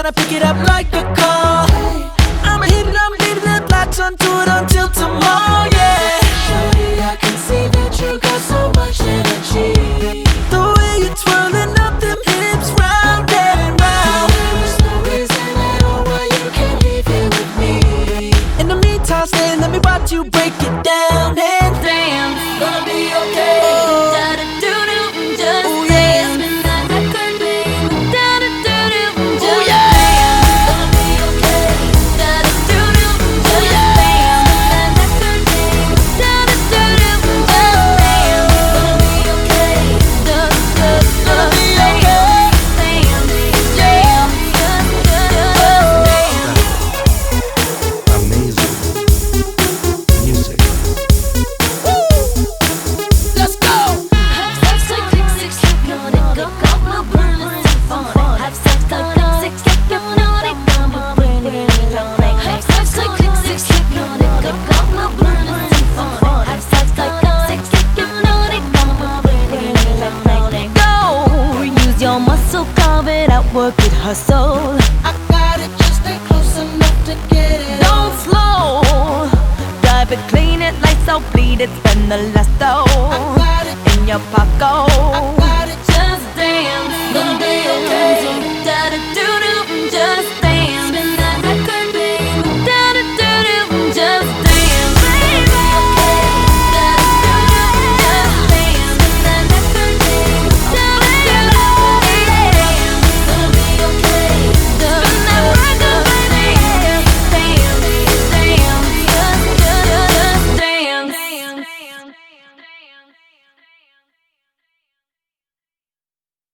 tryna pick it up like a call. I'ma hit it, I'm leaving it, latch onto it until tomorrow, yeah. Shorty, I can see that you got so much energy. The way you're twirling up them hips round and round. There is no reason at all why you can't leave here with me. In the meantime, stay, let me watch you break it down and Damn, gonna be okay. Da-da-doo-doo, just ooh, dance. yeah. Midnight record, baby. Da-da-doo-doo, just Ooh, yeah. dance. Gonna be okay. Da-da-doo-doo, just dance. Midnight record, baby. Da-da-doo-doo, just dance. Gonna be okay. Gonna be okay. Amazing music. Let's go. Have sex like click, six, click on it, go, go, no burn, let's have fun. Have sex like click, six, click on it, go, no burn, have sex like click, six, click on it, go, go, no burn, let's have fun. Have sex like click, six, click on it, go, no burn, Go, use your muscle, carve it out, work it, hustle. I got it, just stay close enough to get it. Don't slow, drive it, clean it, lights out, bleed it, spend the last I dough got it, in your I pocket.